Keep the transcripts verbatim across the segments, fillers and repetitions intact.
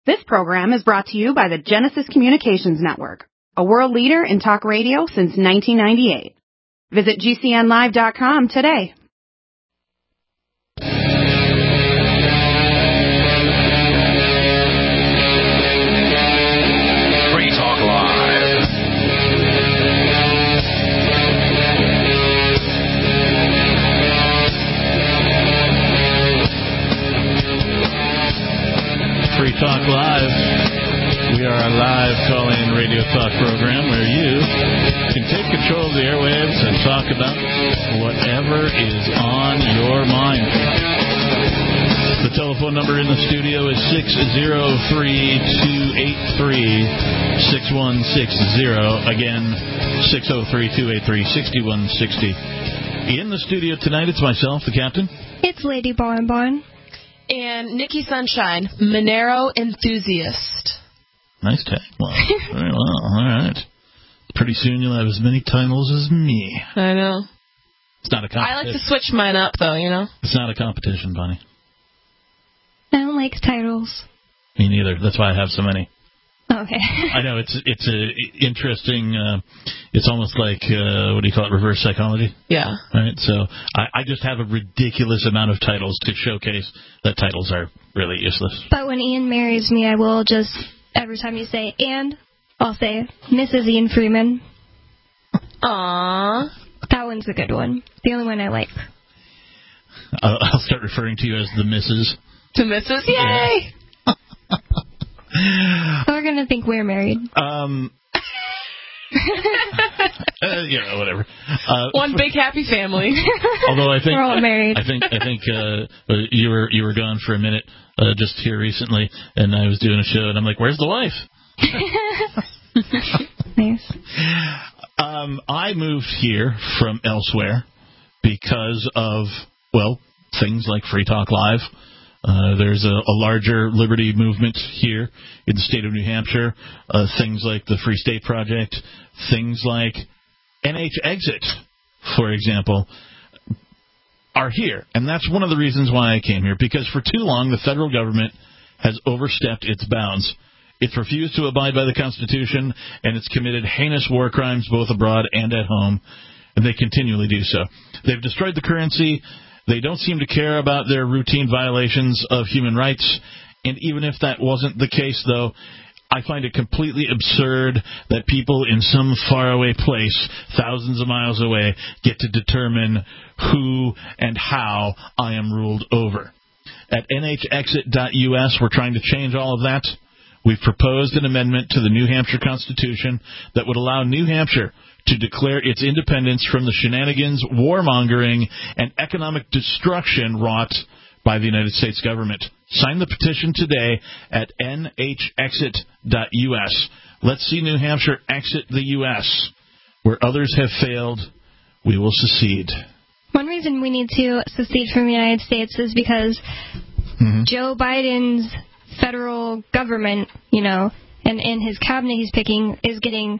This program is brought to you by the Genesis Communications Network, a world leader in talk radio since nineteen ninety-eight. Visit G C N live dot com today. Free Talk Live. Free Talk Live. We are a live call-in radio talk program where you can take control of the airwaves and talk about whatever is on your mind. The telephone number in the studio is six oh three, two eight three, six one six zero. Again, six oh three, two eight three, six one six zero. In the studio tonight, it's myself, the captain. It's Lady Bonbon. And Nikki Sunshine, Monero enthusiast. Nice tag. Well, very well. All right. Pretty soon you'll have as many titles as me. I know. It's not a competition. I like to switch mine up, though, you know? It's not a competition, Bonnie. I don't like titles. Me neither. That's why I have so many. Okay. I know. It's it's a interesting, uh, it's almost like, uh, what do you call it, reverse psychology? Yeah. Right? So I, I just have a ridiculous amount of titles to showcase that titles are really useless. But when Ian marries me, I will just, every time you say, and, I'll say, Missus Ian Freeman. Aww. That one's a good one. The only one I like. I'll, I'll start referring to you as the Missus To Missus Yay! Yeah. So we're going to think we're married. Um... uh, yeah, whatever. Uh, One big happy family. Although I think we're all married. I think I think uh, you were you were gone for a minute uh, just here recently, and I was doing a show, and I'm like, "Where's the wife?" Nice. Um, I moved here from elsewhere because of well things like Free Talk Live. Uh, there's a, a larger liberty movement here in the state of New Hampshire. Uh, things like the Free State Project, things like N H Exit, for example, are here. And that's one of the reasons why I came here, because for too long the federal government has overstepped its bounds. It's refused to abide by the Constitution, and it's committed heinous war crimes both abroad and at home, and they continually do so. They've destroyed the currency. They don't seem to care about their routine violations of human rights. And even if that wasn't the case, though, I find it completely absurd that people in some faraway place, thousands of miles away, get to determine who and how I am ruled over. At N H exit dot U S, we're trying to change all of that. We've proposed an amendment to the New Hampshire Constitution that would allow New Hampshire to declare its independence from the shenanigans, warmongering, and economic destruction wrought by the United States government. Sign the petition today at N H exit dot U S. Let's see New Hampshire exit the U S. Where others have failed, we will secede. One reason we need to secede from the United States is because mm-hmm. Joe Biden's federal government, you know, and, and his cabinet he's picking is getting...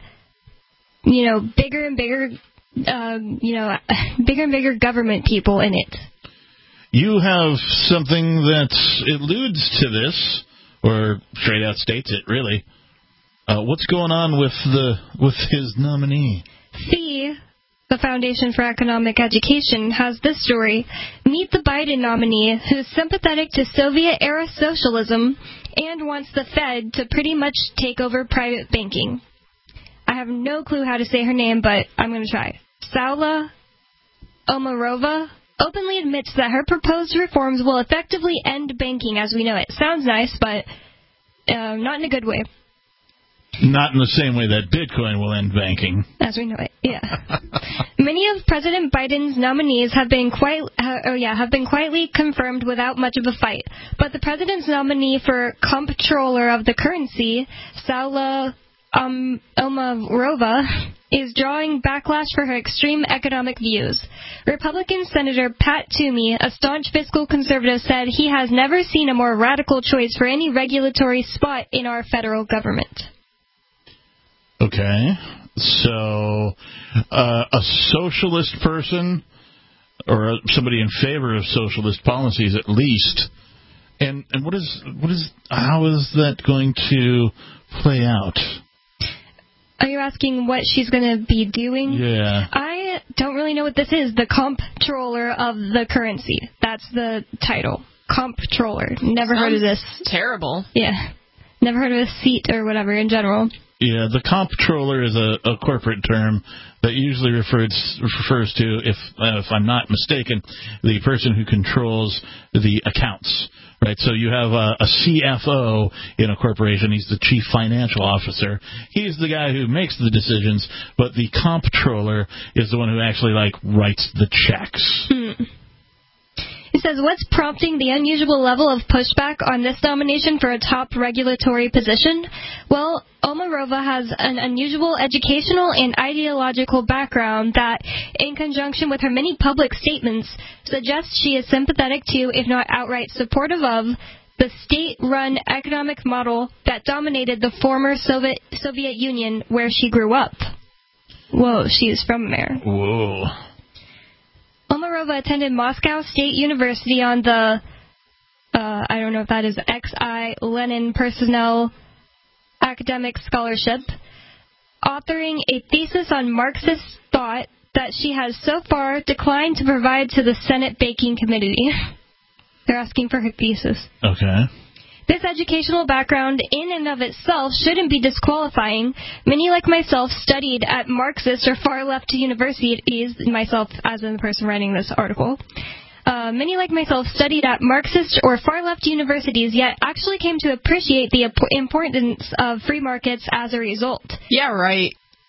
you know, bigger and bigger, uh, you know, bigger and bigger government people in it. You have something that alludes to this, or straight out states it, really. Uh, what's going on with the with his nominee? See, the Foundation for Economic Education has this story. Meet the Biden nominee who's sympathetic to Soviet-era socialism and wants the Fed to pretty much take over private banking. I have no clue how to say her name, but I'm going to try. Saula Omarova openly admits that her proposed reforms will effectively end banking as we know it. Sounds nice, but uh, not in a good way. Not in the same way that Bitcoin will end banking. As we know it, yeah. Many of President Biden's nominees have been quite, uh, oh yeah, have been quietly confirmed without much of a fight. But the president's nominee for comptroller of the currency, Saula Um, Omarova, is drawing backlash for her extreme economic views. Republican Senator Pat Toomey, a staunch fiscal conservative, said he has never seen a more radical choice for any regulatory spot in our federal government. Okay. So, uh, a socialist person, or somebody in favor of socialist policies at least, And and what is what is how is that going to play out? Are you asking what she's going to be doing? Yeah. I don't really know what this is. The comptroller of the currency. That's the title. Comptroller. Never Sounds heard of this. Terrible. Yeah. Never heard of a seat or whatever in general. Yeah, the comptroller is a, a corporate term that usually refers refers to, if uh, if I'm not mistaken, the person who controls the accounts. Right, so you have a, a C F O in a corporation. He's the chief financial officer. He's the guy who makes the decisions, but the comptroller is the one who actually like writes the checks. Hmm. It says, what's prompting the unusual level of pushback on this nomination for a top regulatory position? Well, Omarova has an unusual educational and ideological background that, in conjunction with her many public statements, suggests she is sympathetic to, if not outright supportive of, the state-run economic model that dominated the former Soviet, Soviet Union where she grew up. Whoa, she is from there. Whoa. Omarova attended Moscow State University on the, uh, I don't know if that is X I Lenin Personnel Academic Scholarship, authoring a thesis on Marxist thought that she has so far declined to provide to the Senate Banking Committee. They're asking for her thesis. Okay. This educational background in and of itself shouldn't be disqualifying. Many like myself studied at Marxist or far-left universities, myself as a person writing this article. Uh, many like myself studied at Marxist or far-left universities, yet actually came to appreciate the importance of free markets as a result. Yeah, right.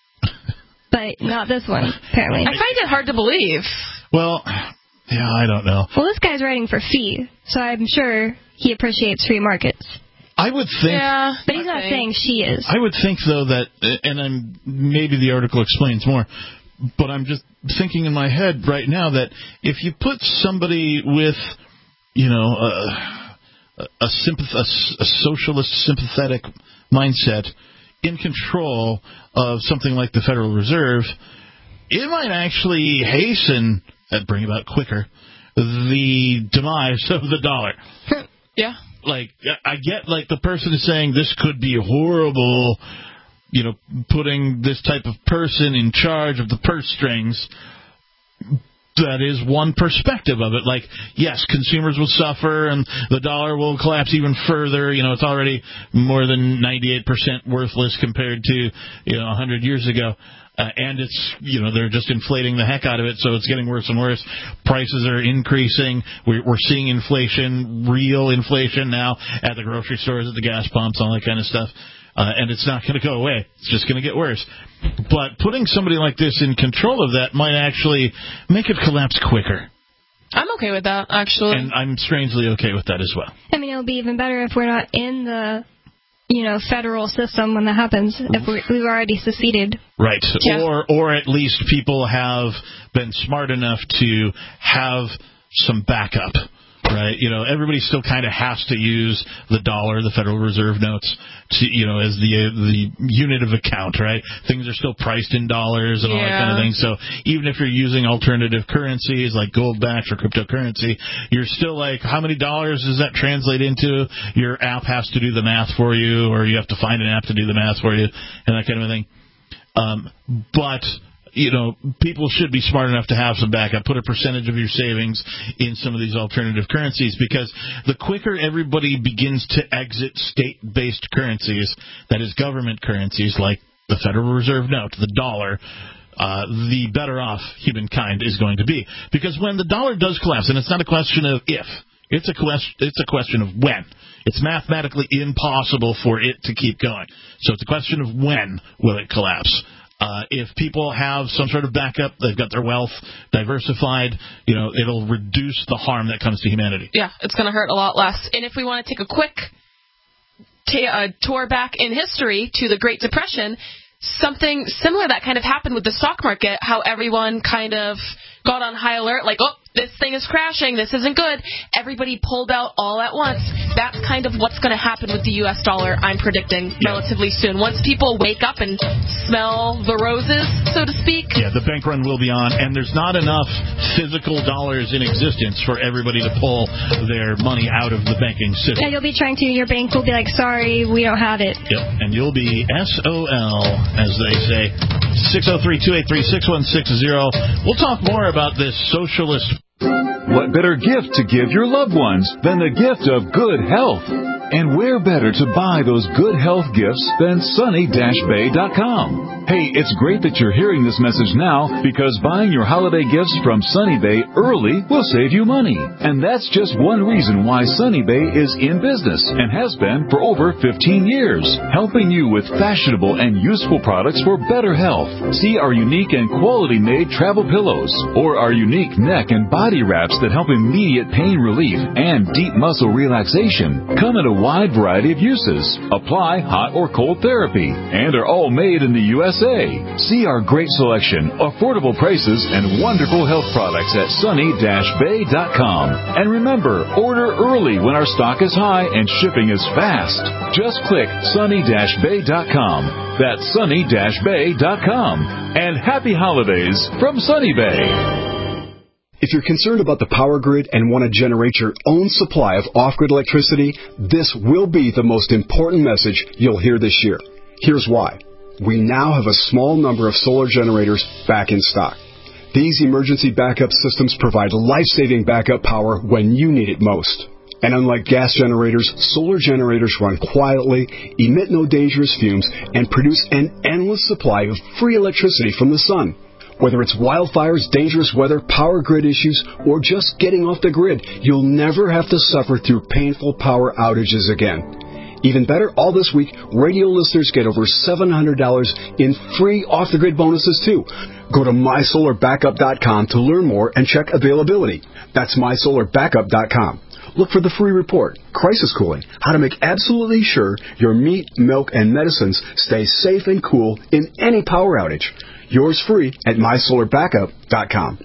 But not this one, apparently. I find it hard to believe. Well, yeah, I don't know. Well, this guy's writing for fee, so I'm sure he appreciates free markets. I would think... Yeah, but he's not saying she is. I would think, though, that, and I'm, maybe the article explains more, but I'm just thinking in my head right now that if you put somebody with, you know, a, a, sympath- a, a socialist sympathetic mindset in control of something like the Federal Reserve, it might actually hasten, and bring about quicker, the demise of the dollar. Yeah. Like, I get, like, the person is saying this could be horrible, you know, putting this type of person in charge of the purse strings. That is one perspective of it. Like, yes, consumers will suffer and the dollar will collapse even further. You know, it's already more than ninety-eight percent worthless compared to, you know, one hundred years ago. Uh, and it's, you know, they're just inflating the heck out of it, so it's getting worse and worse. Prices are increasing. We're, we're seeing inflation, real inflation now at the grocery stores, at the gas pumps, all that kind of stuff. Uh, and it's not going to go away. It's just going to get worse. But putting somebody like this in control of that might actually make it collapse quicker. I'm okay with that, actually. And I'm strangely okay with that as well. I mean, it'll be even better if we're not in the, you know, federal system when that happens, if we, we've already seceded. Right. Yeah. Or, or at least people have been smart enough to have some backup. Right, you know, everybody still kind of has to use the dollar, the Federal Reserve notes, to, you know, as the uh, the unit of account. Right, things are still priced in dollars and all yeah. that kind of thing. So even if you're using alternative currencies like gold backs or cryptocurrency, you're still like, how many dollars does that translate into? Your app has to do the math for you, or you have to find an app to do the math for you, and that kind of thing. Um, but you know, people should be smart enough to have some backup. Put a percentage of your savings in some of these alternative currencies, because the quicker everybody begins to exit state-based currencies, that is government currencies like the Federal Reserve note, the dollar, uh, the better off humankind is going to be. Because when the dollar does collapse, and it's not a question of if, it's a question, it's a question of when. It's mathematically impossible for it to keep going. So it's a question of when will it collapse. Uh, if people have some sort of backup, they've got their wealth diversified, you know, it'll reduce the harm that comes to humanity. Yeah, it's going to hurt a lot less. And if we want to take a quick t- uh, tour back in history to the Great Depression, something similar that kind of happened with the stock market, how everyone kind of got on high alert, like, oh, this thing is crashing, this isn't good, everybody pulled out all at once. That's kind of what's going to happen with the U S dollar, I'm predicting, yeah. relatively soon. Once people wake up and smell the roses, so to speak. Yeah, the bank run will be on, and there's not enough physical dollars in existence for everybody to pull their money out of the banking system. Yeah, you'll be trying to, your bank will be like, sorry, we don't have it. Yep, and you'll be S O L, as they say. six oh three, two eight three, six one six zero. We'll talk more about this socialist. What better gift to give your loved ones than the gift of good health? And where better to buy those good health gifts than sunny dash bay dot com? Hey, it's great that you're hearing this message now, because buying your holiday gifts from Sunny Bay early will save you money. And that's just one reason why Sunny Bay is in business and has been for over fifteen years, helping you with fashionable and useful products for better health. See our unique and quality-made travel pillows, or our unique neck and body wraps that help immediate pain relief and deep muscle relaxation. Come in a wide variety of uses, apply hot or cold therapy, and are all made in the U S A. See our great selection, affordable prices, and wonderful health products at sunny dash bay dot com. And remember, order early when our stock is high and shipping is fast. Just click sunny dash bay dot com. That's sunny dash bay dot com. And happy holidays from Sunny Bay. If you're concerned about the power grid and want to generate your own supply of off-grid electricity, this will be the most important message you'll hear this year. Here's why. We now have a small number of solar generators back in stock. These emergency backup systems provide life-saving backup power when you need it most. And unlike gas generators, solar generators run quietly, emit no dangerous fumes, and produce an endless supply of free electricity from the sun. Whether it's wildfires, dangerous weather, power grid issues, or just getting off the grid, you'll never have to suffer through painful power outages again. Even better, all this week, radio listeners get over seven hundred dollars in free off-the-grid bonuses, too. Go to my solar backup dot com to learn more and check availability. That's my solar backup dot com. Look for the free report, Crisis Cooling, how to make absolutely sure your meat, milk, and medicines stay safe and cool in any power outage. Yours free at my solar backup dot com.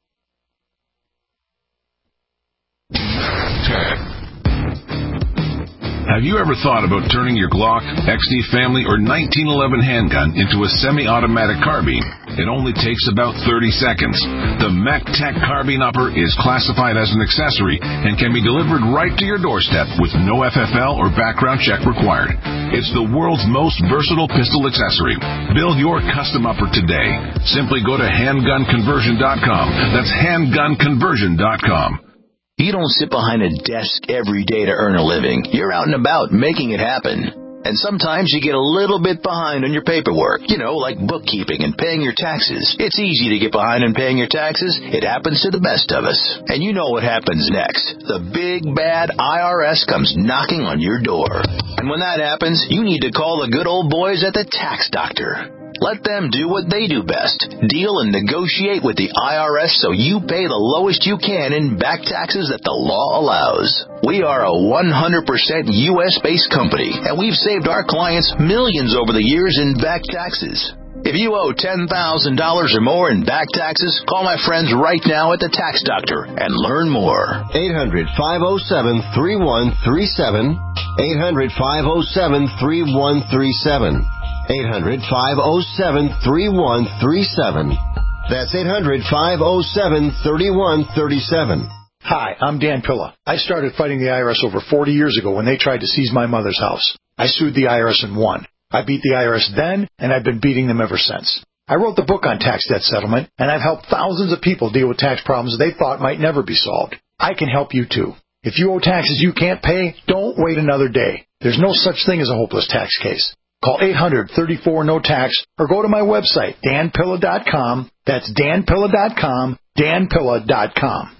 Have you ever thought about turning your Glock, X D Family, or nineteen eleven handgun into a semi-automatic carbine? It only takes about thirty seconds. The MacTac Carbine Upper is classified as an accessory and can be delivered right to your doorstep with no F F L or background check required. It's the world's most versatile pistol accessory. Build your custom upper today. Simply go to handgun conversion dot com. That's handgun conversion dot com. You don't sit behind a desk every day to earn a living. You're out and about making it happen. And sometimes you get a little bit behind on your paperwork, you know, like bookkeeping and paying your taxes. It's easy to get behind on paying your taxes. It happens to the best of us. And you know what happens next. The big, bad I R S comes knocking on your door. And when that happens, you need to call the good old boys at the Tax Doctor. Let them do what they do best. Deal and negotiate with the I R S so you pay the lowest you can in back taxes that the law allows. We are a one hundred percent U S-based company, and we've saved our clients millions over the years in back taxes. If you owe ten thousand dollars or more in back taxes, call my friends right now at the Tax Doctor and learn more. eight hundred, five oh seven, three one three seven. eight hundred, five oh seven, three one three seven. eight hundred, five oh seven, three one three seven. That's eight hundred, five oh seven, three one three seven. Hi, I'm Dan Pilla. I started fighting the I R S over forty years ago when they tried to seize my mother's house. I sued the I R S and won. I beat the I R S then, and I've been beating them ever since. I wrote the book on tax debt settlement, and I've helped thousands of people deal with tax problems they thought might never be solved. I can help you, too. If you owe taxes you can't pay, don't wait another day. There's no such thing as a hopeless tax case. Call eight hundred, thirty-four, no tax or go to my website, dan pilla dot com. That's dan pilla dot com, dan pilla dot com.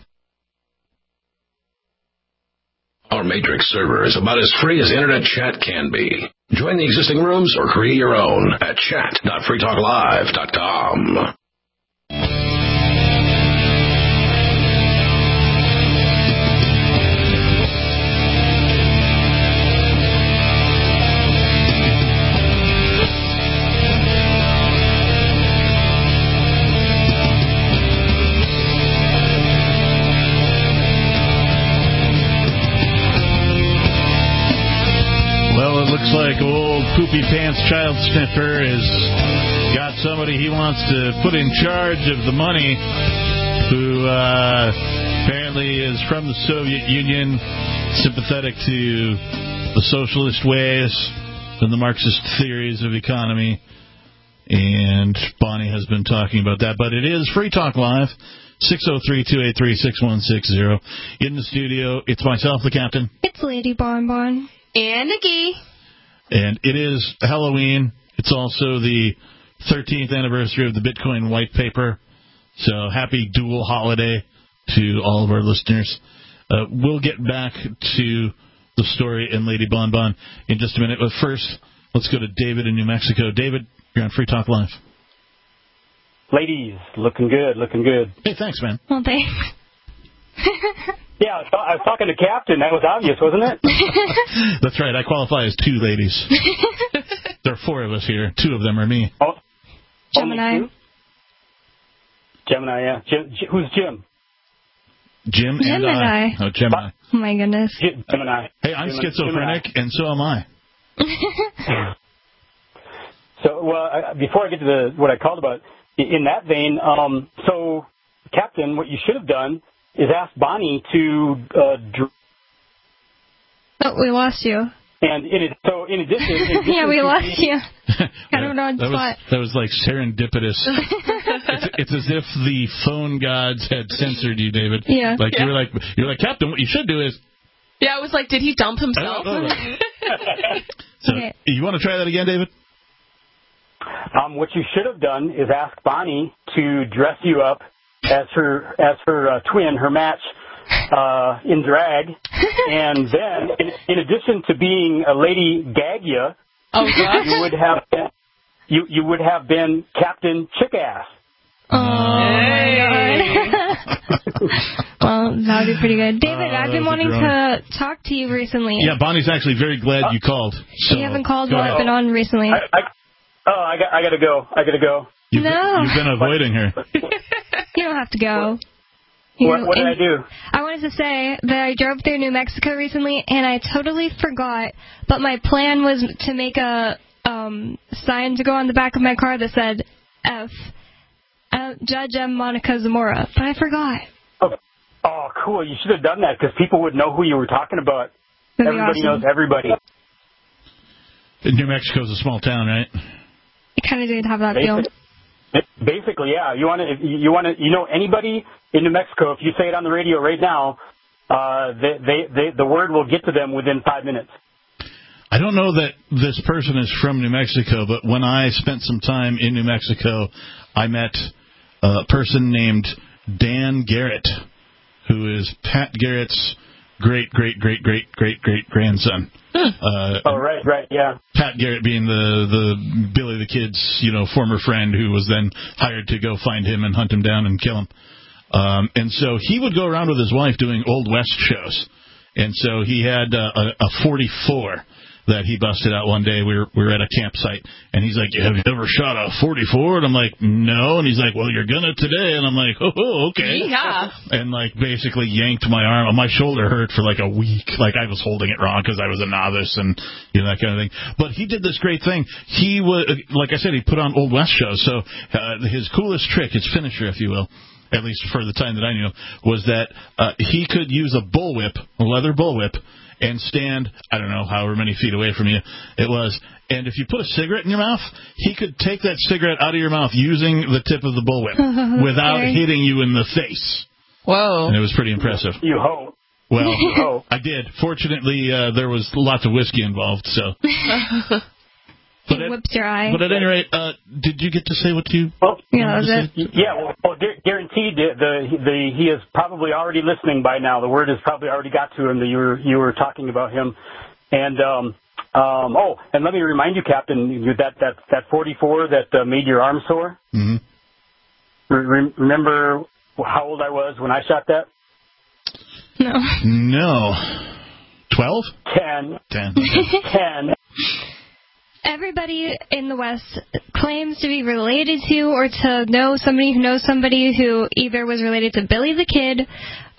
Our Matrix server is about as free as internet chat can be. Join the existing rooms or create your own at chat dot free talk live dot com. looks like old poopy pants child sniffer has got somebody he wants to put in charge of the money, who uh, apparently is from the Soviet Union, sympathetic to the socialist ways and the Marxist theories of economy. And Bonnie has been talking about that. But it is Free Talk Live, six oh three, two eight three, six one six zero. In the studio, it's myself, the captain. It's Lady Bonbon. And Nikki. And it is Halloween. It's also the thirteenth anniversary of the Bitcoin white paper. So happy dual holiday to all of our listeners. Uh, we'll get back to the story and Lady Bonbon in just a minute. But first, let's go to David in New Mexico. David, you're on Free Talk Live. Ladies, looking good, looking good. Hey, thanks, man. Well, thanks. Yeah, I was talking to Captain. That was obvious, wasn't it? That's right. I qualify as two ladies. There are four of us here. Two of them are me. Oh, Gemini. Gemini, yeah. Jim, who's Jim? Jim and Gemini. I. Oh, Gemini. Oh, my goodness. Gemini. Hey, I'm Gemini. schizophrenic, Gemini. and so am I. So, well, I, before I get to the what I called about, in that vein, um, so, Captain, what you should have done is ask Bonnie to uh, dr- Oh, we lost you. And in it, so, in addition... In addition yeah, we to lost being, you. Kind of an odd that spot. Was, that was like serendipitous. it's, it's as if the phone gods had censored you, David. Yeah. Like, yeah. you were like, you're like, Captain, what you should do is... Yeah, I was like, did he dump himself? So, Okay. you want to try that again, David? Um, what you should have done is ask Bonnie to dress you up as her as her uh, twin, her match, uh, in drag, and then in, in addition to being a Lady Gagia, oh, gosh. you would have been, you you would have been Captain Chickass. Oh, my God. Well, that would be pretty good. David, Uh, I've been wanting to talk to you recently. Yeah, Bonnie's actually very glad you called. So You haven't called go while ahead. I've been on recently. I, I, oh, I got I got to go. I got to go. You've, No. You've been avoiding her. You don't have to go. You- What, what did I and do? I wanted to say that I drove through New Mexico recently, and I totally forgot, but my plan was to make a um, sign to go on the back of my car that said F, uh, Judge M. Monica Zamora, but I forgot. Oh, oh, cool. You should have done that because people would know who you were talking about. That'd be Everybody awesome. knows everybody. New Mexico's a small town, right? It kind of did have that feel. Basic, basically, yeah. You want to, you want to, you know, anybody in New Mexico. If you say it on the radio right now, uh, they, they, they, the word will get to them within five minutes. I don't know that this person is from New Mexico, but when I spent some time in New Mexico, I met a person named Dan Garrett, who is Pat Garrett's great, great, great, great, great, great grandson. Uh, oh, right, right, yeah. Pat Garrett being the, the Billy the Kid's, you know, former friend who was then hired to go find him and hunt him down and kill him. Um, and so he would go around with his wife doing Old West shows. And so he had uh, a, a forty-four that he busted out one day. We were we were at a campsite, and he's like, "Have you ever shot a forty-four?" And I'm like, "No." And he's like, "Well, you're gonna today." And I'm like, "Oh, oh okay." Yeah. And like basically yanked my arm. My shoulder hurt for like a week. Like I was holding it wrong because I was a novice and you know that kind of thing. But he did this great thing. He was, like I said, he put on Old West shows. So uh, his coolest trick, his finisher, if you will, at least for the time that I knew, was that uh, he could use a bullwhip, a leather bullwhip, and stand, I don't know, however many feet away from you it was. And if you put a cigarette in your mouth, he could take that cigarette out of your mouth using the tip of the bullwhip without Scary. hitting you in the face. Whoa. And it was pretty impressive. You hope. Well, You hope. I did. Fortunately, uh, there was lots of whiskey involved, so. He But at, whips your eye. but at any rate, uh, did you get to say what you... Well, Yeah, that was it. yeah, well, well gu- guaranteed the, the the he is probably already listening by now. The word has probably already got to him that you were you were talking about him. And um um oh, and let me remind you, Captain, you- that that that forty-four that uh, made your arm sore. Mm-hmm. Re- remember how old I was when I shot that? No. No. Twelve? Ten. Ten. Ten. Everybody in the West claims to be related to or to know somebody who knows somebody who either was related to Billy the Kid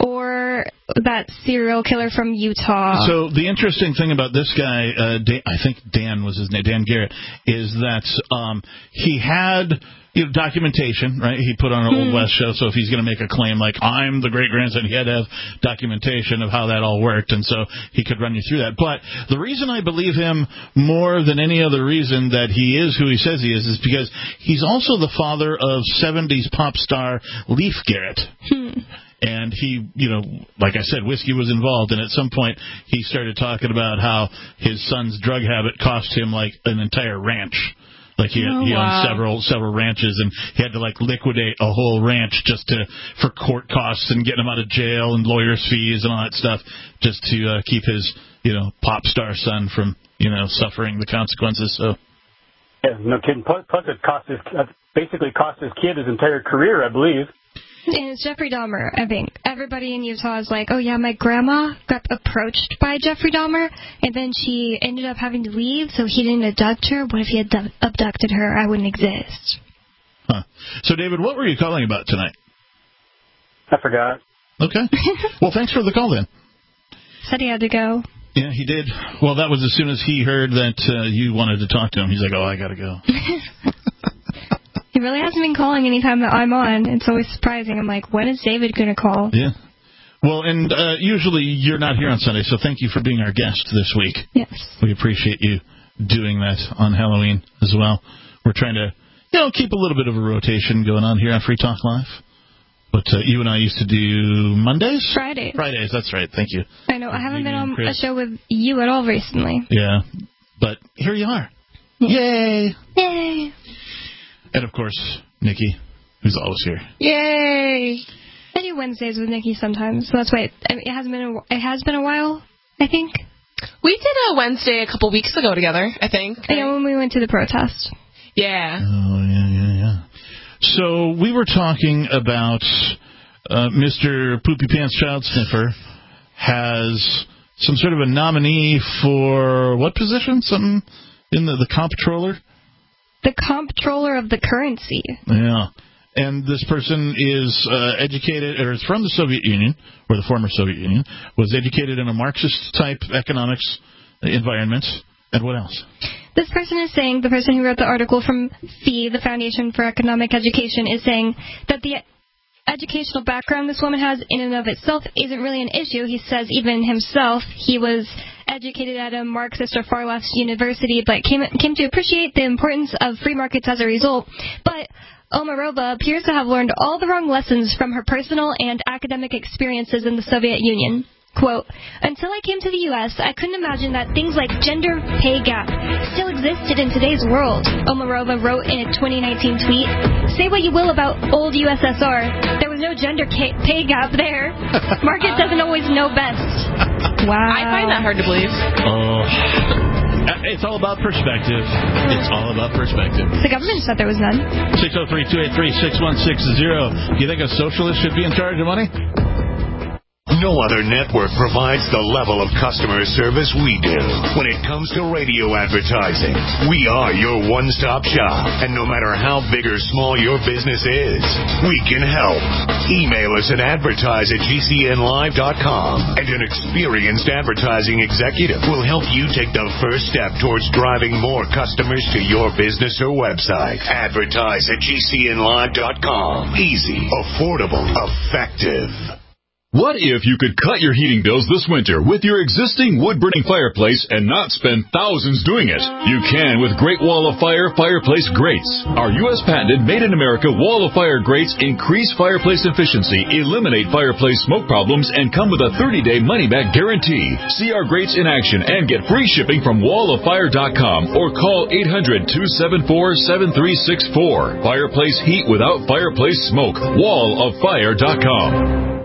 or that serial killer from Utah. So the interesting thing about this guy, uh, Dan, I think Dan was his name, Dan Garrett, is that um, he had you know, documentation, right? He put on an Old West show, so if he's going to make a claim like, I'm the great-grandson, he had to have documentation of how that all worked, and so he could run you through that. But the reason I believe him more than any other reason that he is who he says he is is because he's also the father of seventies pop star Leif Garrett. Hmm. And he, you know, like I said, whiskey was involved, and at some point he started talking about how his son's drug habit cost him, like, an entire ranch. Like he, had, oh, he wow. owned several several ranches, and he had to like liquidate a whole ranch just to for court costs and getting him out of jail and lawyers' fees and all that stuff, just to uh, keep his you know pop star son from you know suffering the consequences. So yeah, no kidding. Plus, plus it cost his basically cost his kid his entire career, I believe. And it's Jeffrey Dahmer, I think. Everybody in Utah is like, oh, yeah, my grandma got approached by Jeffrey Dahmer, and then she ended up having to leave, so he didn't abduct her. What if he had d- abducted her? I wouldn't exist. Huh. So, David, what were you calling about tonight? I forgot. Okay. Well, thanks for the call, then. Said he had to go. Yeah, he did. Well, that was as soon as he heard that uh, you wanted to talk to him. He's like, oh, I got to go. He really hasn't been calling anytime that I'm on. It's always surprising. I'm like, when is David going to call? Yeah. Well, and uh, usually you're not here on Sunday, so thank you for being our guest this week. Yes. We appreciate you doing that on Halloween as well. We're trying to, you know, keep a little bit of a rotation going on here on Free Talk Live. But uh, you and I used to do Mondays? Fridays. Fridays, that's right. Thank you. I know. I haven't been on a show with you at all recently. Yeah. But here you are. Yay. Yay. And, of course, Nikki, who's always here. Yay! I do Wednesdays with Nikki sometimes, so that's why it, I mean, it hasn't been a, it has been a while, I think. We did a Wednesday a couple weeks ago together, I think. Yeah, when we went to the protest. Yeah. Oh, yeah, yeah, yeah. So we were talking about uh, Mister Poopy Pants Child Sniffer has some sort of a nominee for what position? Something in the, the comptroller? The comptroller of the currency. Yeah. And this person is uh, educated, or is from the Soviet Union, or the former Soviet Union, was educated in a Marxist-type economics environment. And what else? This person is saying, the person who wrote the article from F E E, the Foundation for Economic Education, is saying that the educational background this woman has in and of itself isn't really an issue. He says even himself, he was educated at a Marxist or far left university, but came came to appreciate the importance of free markets as a result. But Omarova appears to have learned all the wrong lessons from her personal and academic experiences in the Soviet Union. Quote, until I came to the U S, I couldn't imagine that things like gender pay gap still existed in today's world, Omarova wrote in a twenty nineteen tweet. Say what you will about old U S S R, there was no gender pay gap there. Market doesn't always know best. Wow. I find that hard to believe. Oh. It's all about perspective. It's all about perspective. The government said there was none. six oh three, two eight three, six one six zero. Do you think a socialist should be in charge of money? No other network provides the level of customer service we do. When it comes to radio advertising, we are your one-stop shop. And no matter how big or small your business is, we can help. Email us at advertise at G C N live dot com, and an experienced advertising executive will help you take the first step towards driving more customers to your business or website. Advertise at G C N live dot com. Easy, affordable, effective. What if you could cut your heating bills this winter with your existing wood-burning fireplace and not spend thousands doing it? You can with Great Wall of Fire Fireplace Grates. Our U S patented made-in-America Wall of Fire grates increase fireplace efficiency, eliminate fireplace smoke problems, and come with a thirty-day money-back guarantee. See our grates in action and get free shipping from wall of fire dot com or call eight hundred, two seven four, seven three six four. Fireplace heat without fireplace smoke. wall of fire dot com.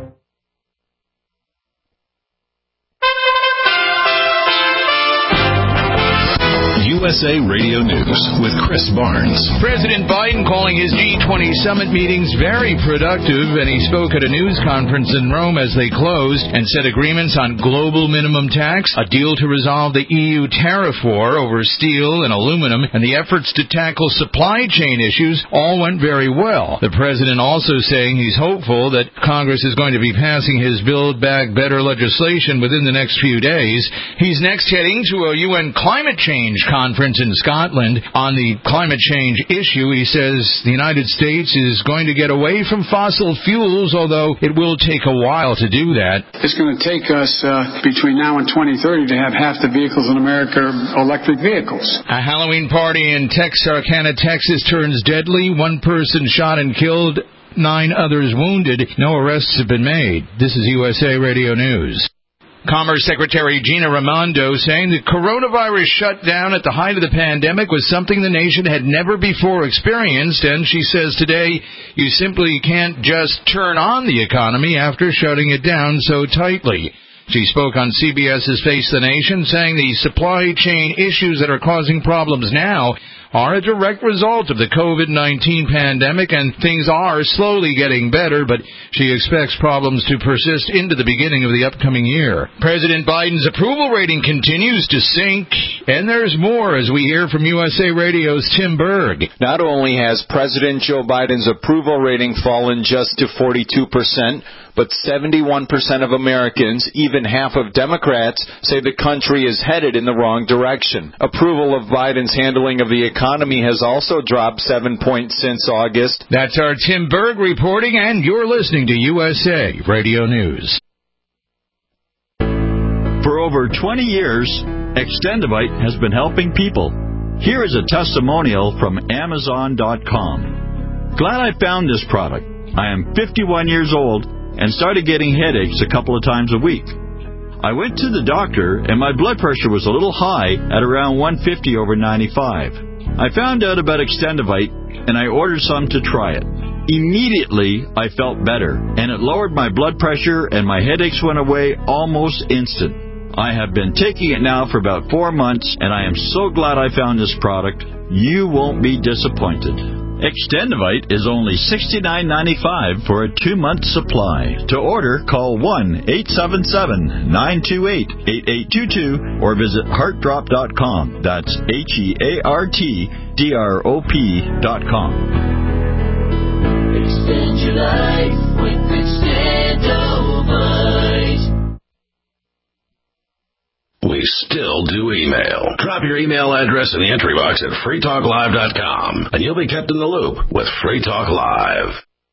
S A Radio News with Chris Barnes. President Biden calling his G twenty summit meetings very productive, and he spoke at a news conference in Rome as they closed and set agreements on global minimum tax, a deal to resolve the E U tariff war over steel and aluminum, and the efforts to tackle supply chain issues all went very well. The president also saying he's hopeful that Congress is going to be passing his Build Back Better legislation within the next few days. He's next heading to a U N climate change conference in Scotland. On the climate change issue, he says the United States is going to get away from fossil fuels, although it will take a while to do that. It's going to take us uh, between now and twenty thirty to have half the vehicles in America electric vehicles. A Halloween party in Texarkana, Texas turns deadly. One person shot and killed, nine others wounded. No arrests have been made. This is U S A Radio News. Commerce Secretary Gina Raimondo saying the coronavirus shutdown at the height of the pandemic was something the nation had never before experienced, and she says today you simply can't just turn on the economy after shutting it down so tightly. She spoke on C B S's Face the Nation, saying the supply chain issues that are causing problems now are a direct result of the COVID nineteen pandemic, and things are slowly getting better, but she expects problems to persist into the beginning of the upcoming year. President Biden's approval rating continues to sink, and there's more as we hear from U S A Radio's Tim Berg. Not only has President Joe Biden's approval rating fallen just to forty-two percent, but seventy-one percent of Americans, even half of Democrats, say the country is headed in the wrong direction. Approval of Biden's handling of the economy has also dropped seven points since August. That's our Tim Berg reporting, and you're listening to U S A Radio News. For over twenty years, Extendivite has been helping people. Here is a testimonial from Amazon dot com. Glad I found this product. I am fifty-one years old and started getting headaches a couple of times a week. I went to the doctor, and my blood pressure was a little high at around one fifty over ninety-five. I found out about Extendivite, and I ordered some to try it. Immediately, I felt better, and it lowered my blood pressure, and my headaches went away almost instant. I have been taking it now for about four months, and I am so glad I found this product. You won't be disappointed. Extendivite is only sixty-nine ninety-five for a two-month supply. To order, call one eight seven seven, nine two eight, eight eight two two or visit heart drop dot com. That's H E A R T D R O P dot com. Extend your life with Extendivite. We still do email. Drop your email address in the entry box at free talk live dot com, and you'll be kept in the loop with Free Talk Live.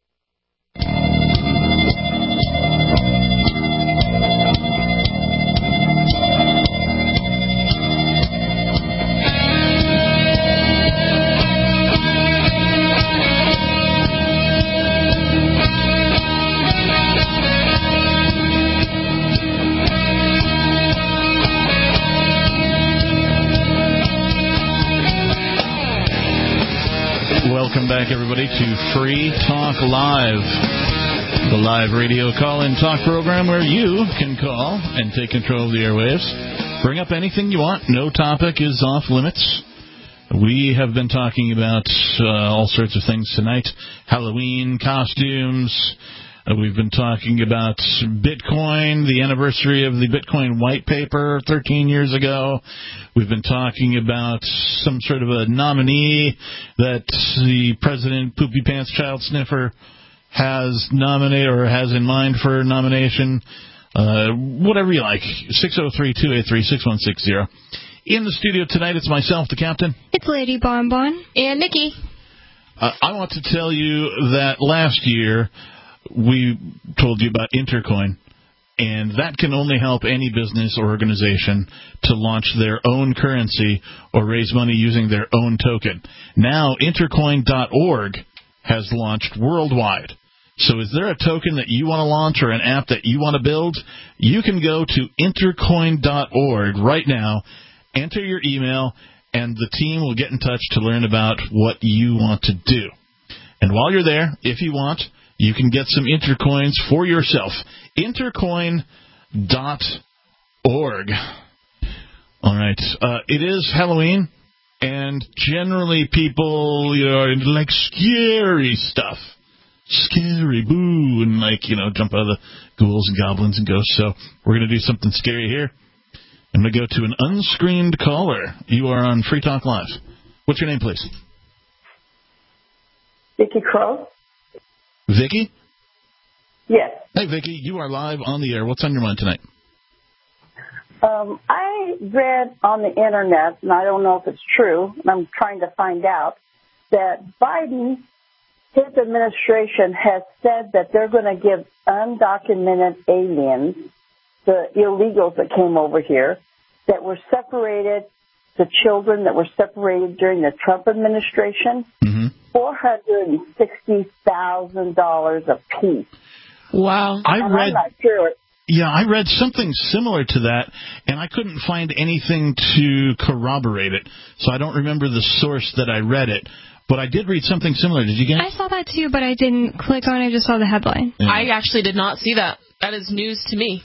Welcome back, everybody, to Free Talk Live, the live radio call-in talk program where you can call and take control of the airwaves. Bring up anything you want. No topic is off limits. We have been talking about uh, all sorts of things tonight. Halloween costumes. Uh, we've been talking about Bitcoin, the anniversary of the Bitcoin white paper thirteen years ago. We've been talking about some sort of a nominee that the President Poopy Pants Child Sniffer has nominated or has in mind for nomination. Uh, whatever you like. six oh three, two eight three, six one six zero. In the studio tonight, it's myself, the captain. It's Lady Bonbon. And Nikki. Uh, I want to tell you that last year we told you about Intercoin, and that can only help any business or organization to launch their own currency or raise money using their own token. Now, intercoin dot org has launched worldwide. So is there a token that you want to launch or an app that you want to build? You can go to intercoin dot org right now, enter your email, and the team will get in touch to learn about what you want to do. And while you're there, if you want, you can get some Intercoins for yourself. intercoin dot org. All right. Uh, it is Halloween. And generally people, you know, are into, like, scary stuff. Scary, boo, and, like, you know, jump out of the ghouls and goblins and ghosts. So we're going to do something scary here. I'm going to go to an unscreened caller. You are on Free Talk Live. What's your name, please? Vicki Crow. Vicki? Yes. Hey, Vicki, you are live on the air. What's on your mind tonight? Um, I read on the Internet, and I don't know if it's true, and I'm trying to find out, that Biden, his administration, has said that they're going to give undocumented aliens, the illegals that came over here, that were separated, the children that were separated during the Trump administration, mm-hmm. four hundred sixty thousand dollars apiece. Wow. I and read, I'm not sure. Yeah, I read something similar to that, and I couldn't find anything to corroborate it. So I don't remember the source that I read it, but I did read something similar. Did you get it? I saw that too, but I didn't click on it. I just saw the headline. Yeah. I actually did not see that. That is news to me.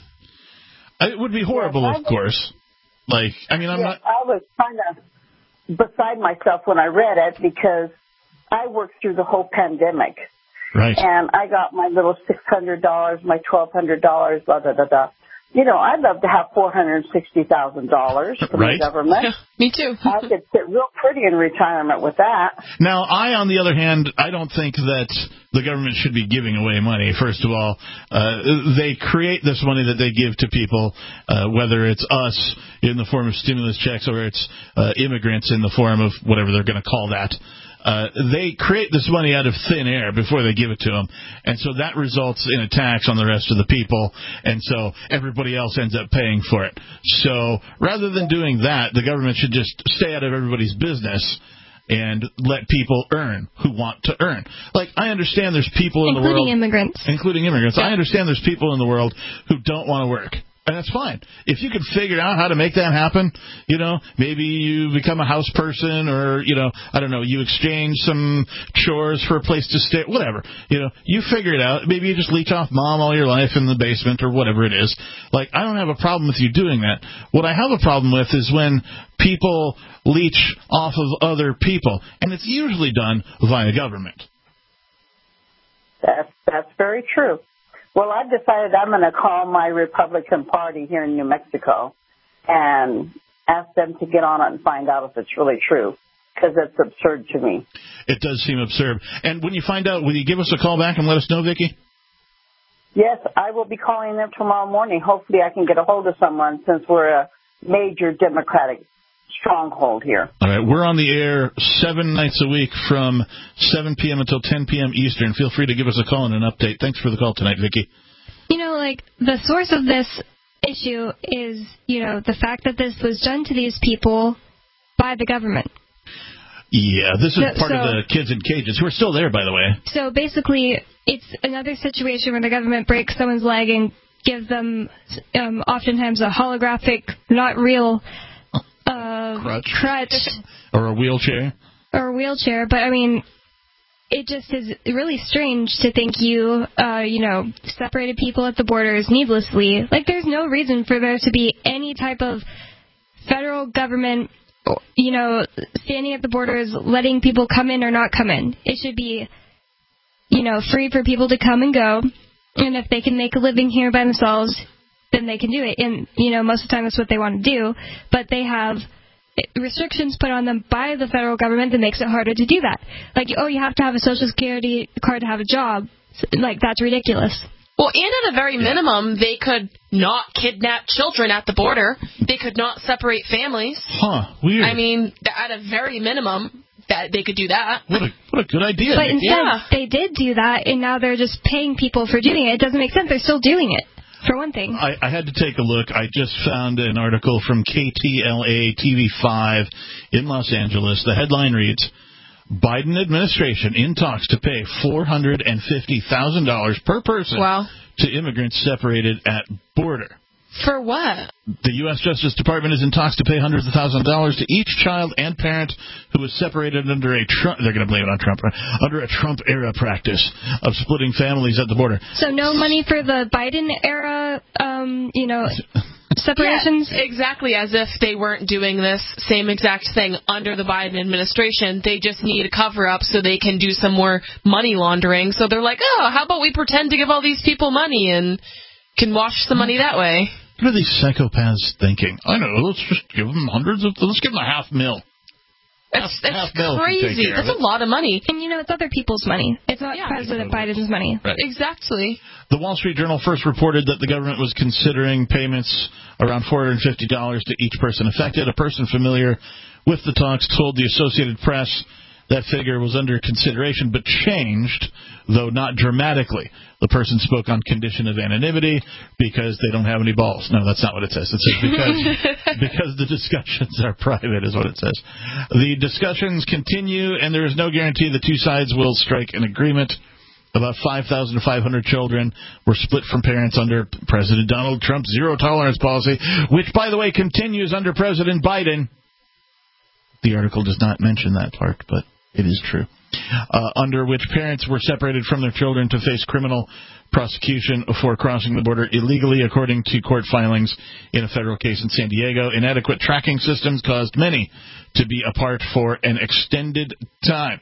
It would be horrible, yes, of course. Like, I mean, I'm yes, not... I was kind of beside myself when I read it because I worked through the whole pandemic. Right. And I got my little six hundred dollars, my twelve hundred dollars, blah, blah, blah, blah. You know, I'd love to have four hundred sixty thousand dollars from right. the government. Yeah, me too. I could sit real pretty in retirement with that. Now, I, on the other hand, I don't think that the government should be giving away money. First of all, uh, they create this money that they give to people, uh, whether it's us in the form of stimulus checks or it's uh, immigrants in the form of whatever they're going to call that. Uh, they create this money out of thin air before they give it to them, and so that results in a tax on the rest of the people, and so everybody else ends up paying for it. So rather than doing that, the government should just stay out of everybody's business and let people earn who want to earn. Like, I understand there's people in the world... Including immigrants. Including immigrants. Yeah. I understand there's people in the world who don't want to work. And that's fine. If you can figure out how to make that happen, you know, maybe you become a house person or, you know, I don't know, you exchange some chores for a place to stay, whatever. You know, you figure it out. Maybe you just leech off mom all your life in the basement or whatever it is. Like, I don't have a problem with you doing that. What I have a problem with is when people leech off of other people. And it's usually done via government. That's, that's very true. Well, I've decided I'm going to call my Republican Party here in New Mexico and ask them to get on it and find out if it's really true, because it's absurd to me. It does seem absurd. And when you find out, will you give us a call back and let us know, Vicki? Yes, I will be calling them tomorrow morning. Hopefully I can get a hold of someone since we're a major Democratic stronghold here. All right, we're on the air seven nights a week from seven p.m. until ten p.m. Eastern. Feel free to give us a call and an update. Thanks for the call tonight, Vicki. You know, like, the source of this issue is, you know, the fact that this was done to these people by the government. Yeah, this is So- part of so- the kids in cages, who are still there, by the way. So basically, it's another situation where the government breaks someone's leg and gives them um, oftentimes a holographic, not real uh, Crutch. crutch Or a wheelchair. or a wheelchair. But I mean, it just is really strange to think you, uh, you know, separated people at the borders needlessly. Like, there's no reason for there to be any type of federal government, you know, standing at the borders, letting people come in or not come in. It should be, you know, free for people to come and go. And if they can make a living here by themselves, then they can do it. And, you know, most of the time that's what they want to do. But they have restrictions put on them by the federal government that makes it harder to do that. Like, oh, you have to have a Social Security card to have a job. Like, that's ridiculous. Well, and at a very minimum, they could not kidnap children at the border. They could not separate families. Huh, weird. I mean, at a very minimum, that they could do that. What a, what a good idea. But instead, Yeah. they did do that, and now they're just paying people for doing it. It doesn't make sense. They're still doing it, for one thing. I, I had to take a look. I just found an article from K T L A T V five in Los Angeles. The headline reads, Biden administration in talks to pay four hundred fifty thousand dollars per person Wow. to immigrants separated at border. For what? The U S Justice Department is in talks to pay hundreds of thousands of dollars to each child and parent who was separated under a Trump, they're going to blame it on Trump, under a Trump-era practice of splitting families at the border. So no money for the Biden-era, um, you know, separations? Yeah, exactly, as if they weren't doing this same exact thing under the Biden administration. They just need a cover-up so they can do some more money laundering. So they're like, oh, how about we pretend to give all these people money and can wash some money that way? What are these psychopaths thinking? I know, let's just give them hundreds of, let's give them a half mil. That's, that's crazy. That's a lot of money. And, you know, it's other people's money. It's not yeah. President Biden's money. Right. Exactly. The Wall Street Journal first reported that the government was considering payments around four hundred fifty dollars to each person affected. A person familiar with the talks told the Associated Press that figure was under consideration, but changed, though not dramatically. The person spoke on condition of anonymity because they don't have any balls. No, that's not what it says. It says because because the discussions are private is what it says. The discussions continue, and there is no guarantee the two sides will strike an agreement. About five thousand five hundred children were split from parents under President Donald Trump's zero-tolerance policy, which, by the way, continues under President Biden. The article does not mention that part, but it is true. Uh, under which parents were separated from their children to face criminal prosecution for crossing the border illegally, according to court filings in a federal case in San Diego. Inadequate tracking systems caused many to be apart for an extended time.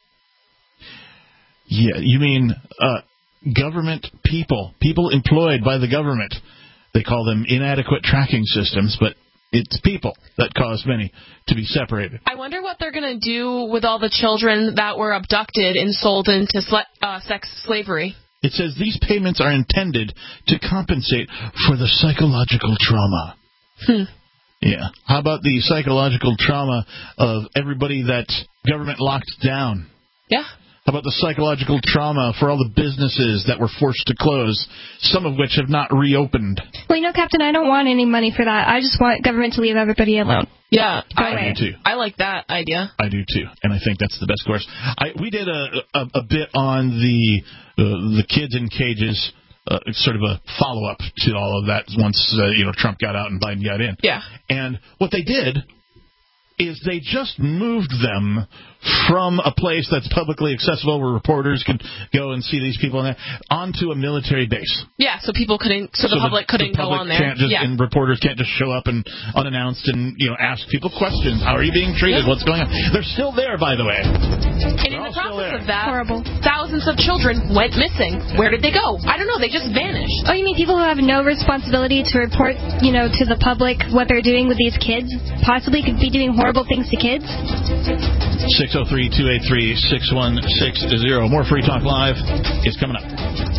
Yeah, you mean uh, government people, people employed by the government. They call them inadequate tracking systems, but it's people that caused many to be separated. I wonder what they're going to do with all the children that were abducted and sold into sle- uh, sex slavery. It says these payments are intended to compensate for the psychological trauma. Hmm. Yeah. How about the psychological trauma of everybody that government locked down? Yeah. How about the psychological trauma for all the businesses that were forced to close, some of which have not reopened? Well, you know, Captain, I don't want any money for that. I just want government to leave everybody alone. Yeah, Go I away. do too. I like that idea. I do too, and I think that's the best course. I, we did a, a, a bit on the uh, the kids in cages, uh, sort of a follow-up to all of that once uh, you know Trump got out and Biden got in. Yeah. And what they did is they just moved them from a place that's publicly accessible where reporters could go and see these people in there onto a military base. Yeah, so people couldn't, so, so the public the, couldn't the public go on there. Can't just, yeah. And reporters can't just show up and unannounced and, you know, ask people questions. How are you being treated? Yeah. What's going on? They're still there, by the way. And in the process of that, Horrible. thousands of children went missing. Where did they go? I don't know. They just vanished. Oh, you mean people who have no responsibility to report, you know, to the public what they're doing with these kids? Possibly could be doing horrible things to kids? six oh three, two eight three, six one six zero. More Free Talk Live is coming up.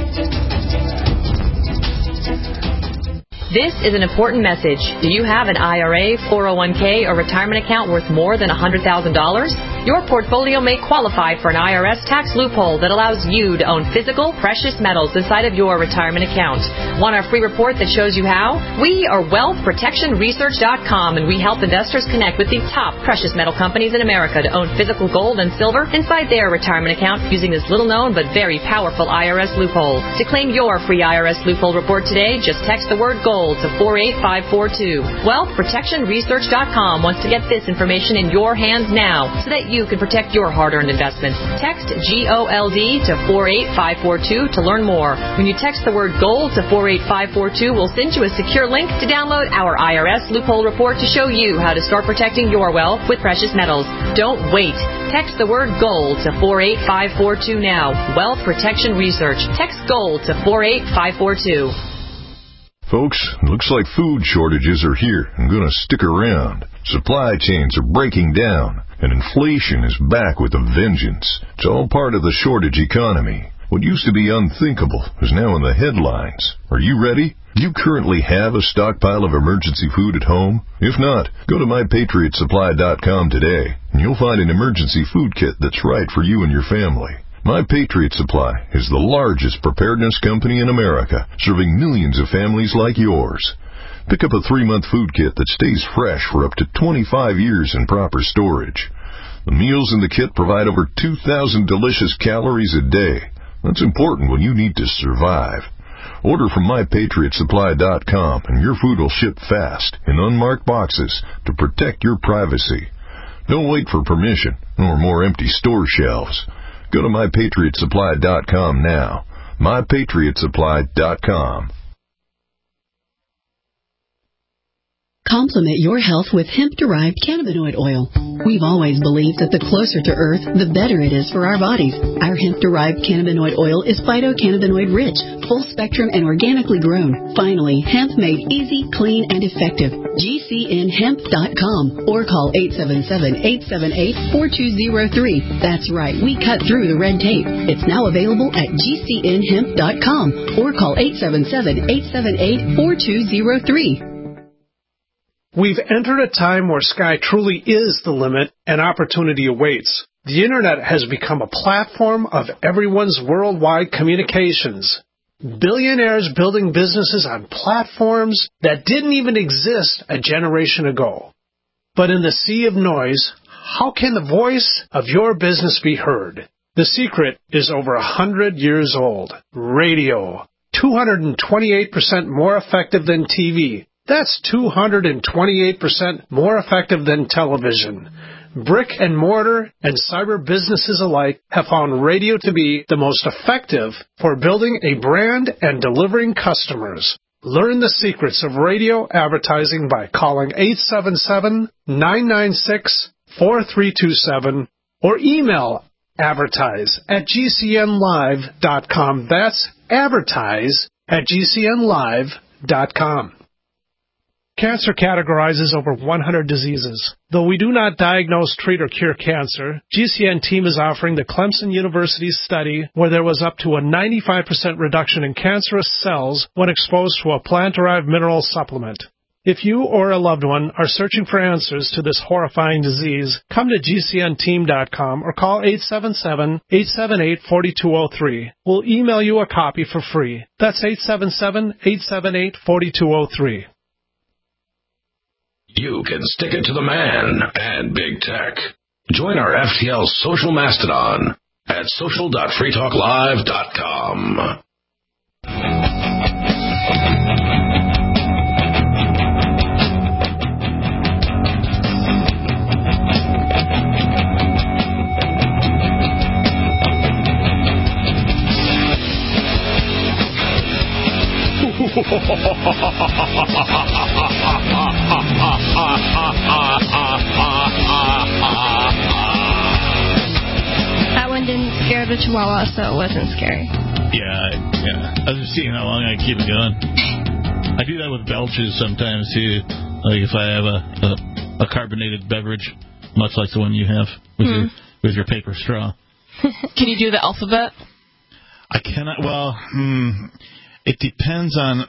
This is an important message. Do you have an I R A, four oh one k, or retirement account worth more than one hundred thousand dollars? Your portfolio may qualify for an I R S tax loophole that allows you to own physical, precious metals inside of your retirement account. Want our free report that shows you how? We are wealth protection research dot com, and we help investors connect with the top precious metal companies in America to own physical gold and silver inside their retirement account using this little-known but very powerful I R S loophole. To claim your free I R S loophole report today, just text the word GOLD to four eight five four two. wealth protection research dot com wants to get this information in your hands now so that you can protect your hard-earned investments. Text G O L D to four eight five four two to learn more. When you text the word GOLD to four eight five four two, we'll send you a secure link to download our I R S loophole report to show you how to start protecting your wealth with precious metals. Don't wait. Text the word GOLD to four eight five four two now. Wealth Protection Research. Text GOLD to four eight five four two. Folks, looks like food shortages are here and going to stick around. Supply chains are breaking down, and inflation is back with a vengeance. It's all part of the shortage economy. What used to be unthinkable is now in the headlines. Are you ready? Do you currently have a stockpile of emergency food at home? If not, go to my patriot supply dot com today, and you'll find an emergency food kit that's right for you and your family. My Patriot Supply is the largest preparedness company in America, serving millions of families like yours. Pick up a three-month food kit that stays fresh for up to twenty-five years in proper storage. The meals in the kit provide over two thousand delicious calories a day. That's important when you need to survive. Order from my patriot supply dot com and your food will ship fast in unmarked boxes to protect your privacy. Don't wait for permission or more empty store shelves. Go to my patriot supply dot com now. my patriot supply dot com. Complement your health with hemp-derived cannabinoid oil. We've always believed that the closer to Earth, the better it is for our bodies. Our hemp-derived cannabinoid oil is phytocannabinoid-rich, full-spectrum, and organically grown. Finally, hemp made easy, clean, and effective. G C N hemp dot com or call eight seven seven, eight seven eight, four two zero three. That's right, we cut through the red tape. It's now available at G C N hemp dot com or call eight seven seven, eight seven eight, four two zero three. We've entered a time where sky truly is the limit and opportunity awaits. The Internet has become a platform of everyone's worldwide communications. Billionaires building businesses on platforms that didn't even exist a generation ago. But in the sea of noise, how can the voice of your business be heard? The secret is over a hundred years old. Radio. two hundred twenty-eight percent more effective than T V. That's two hundred twenty-eight percent more effective than television. Brick and mortar and cyber businesses alike have found radio to be the most effective for building a brand and delivering customers. Learn the secrets of radio advertising by calling eight seven seven, nine nine six, four three two seven or email advertise at G C N live dot com. That's advertise at G C N live dot com. Cancer categorizes over one hundred diseases. Though we do not diagnose, treat, or cure cancer, G C N team is offering the Clemson University study where there was up to a ninety-five percent reduction in cancerous cells when exposed to a plant-derived mineral supplement. If you or a loved one are searching for answers to this horrifying disease, come to G C N team dot com or call eight seven seven, eight seven eight, four two zero three. We'll email you a copy for free. That's eight seven seven, eight seven eight, four two zero three. You can stick it to the man and big tech. Join our F T L social mastodon at social dot free talk live dot com. That one didn't scare the Chihuahua, so it wasn't scary. Yeah, yeah. I was just seeing how long I keep it going. I do that with belches sometimes too. Like if I have a a, a carbonated beverage, much like the one you have with mm. your with your paper straw. Can you do the alphabet? I cannot. Well, hmm, it depends on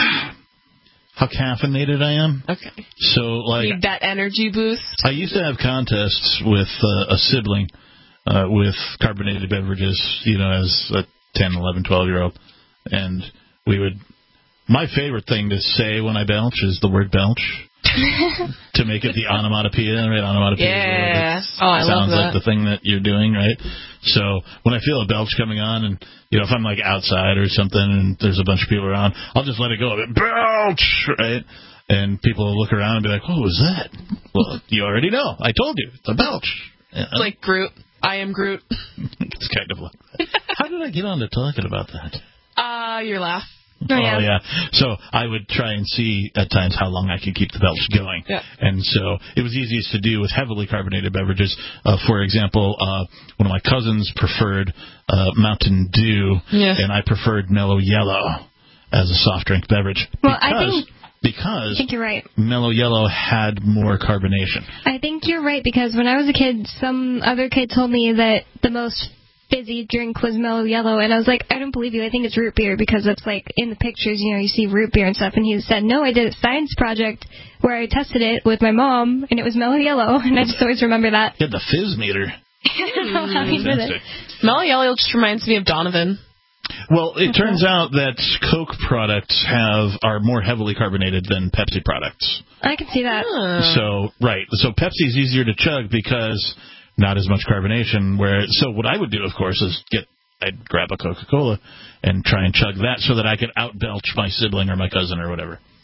how caffeinated I am. Okay. So, like, need that energy boost. I used to have contests with uh, a sibling uh, with carbonated beverages, you know, as a ten, eleven, twelve-year-old. And we would... My favorite thing to say when I belch is the word belch. To make it the onomatopoeia, right? Onomatopoeia. Yeah. Oh, I love sounds that. like the thing that you're doing, right? So when I feel a belch coming on, and you know, if I'm like outside or something, and there's a bunch of people around, I'll just let it go. Belch, right? And people will look around and be like, "What was that?" Well, you already know. I told you, it's a belch. Yeah. Like Groot. I am Groot. It's kind of like that. How did I get on to talking about that? Uh, your laugh. Oh, yeah. yeah. So I would try and see at times how long I could keep the belch going. Yeah. And so it was easiest to do with heavily carbonated beverages. Uh, for example, uh, one of my cousins preferred uh, Mountain Dew, yeah. and I preferred Mellow Yellow as a soft drink beverage. Well, because, I think... Because I think you're right. Mellow Yellow had more carbonation. I think you're right, because when I was a kid, some other kid told me that the most fizzy drink was Mellow Yellow, and I was like, I don't believe you. I think it's root beer, because it's like in the pictures, you know, you see root beer and stuff. And he said, no, I did a science project where I tested it with my mom, and it was Mellow Yellow, and I just always remember that. You had the fizz meter. I don't know how he did it. Mellow Yellow just reminds me of Donovan. Well, it okay. turns out that Coke products have are more heavily carbonated than Pepsi products. I can see that. So, right. So Pepsi's easier to chug because not as much carbonation. Where so what I would do, of course, is get I'd grab a Coca-Cola and try and chug that so that I could out-belch my sibling or my cousin or whatever.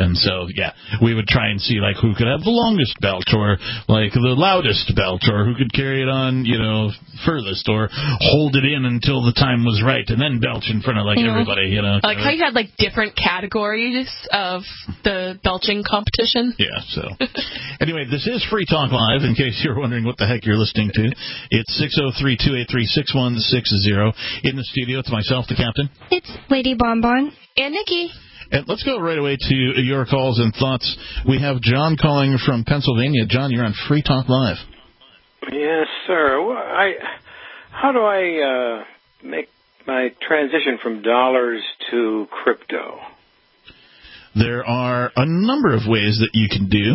And so, yeah, we would try and see, like, who could have the longest belt or, like, the loudest belt or who could carry it on, you know, furthest or hold it in until the time was right and then belch in front of, like, you know, everybody, you know. Like how you had, like, different categories of the belching competition. Yeah, so. Anyway, this is Free Talk Live, in case you're wondering what the heck you're listening to. It's six oh three, two eight three, six one six zero. In the studio, it's myself, the captain. It's Lady Bonbon. And Nikki. And let's go right away to your calls and thoughts. We have John calling from Pennsylvania. John, you're on Free Talk Live. Yes, sir. Well, I, how do I uh, make my transition from dollars to crypto? There are a number of ways that you can do.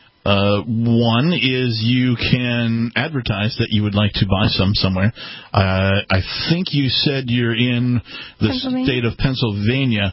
Uh, one is you can advertise that you would like to buy some somewhere. Uh, I think you said you're in the state of Pennsylvania,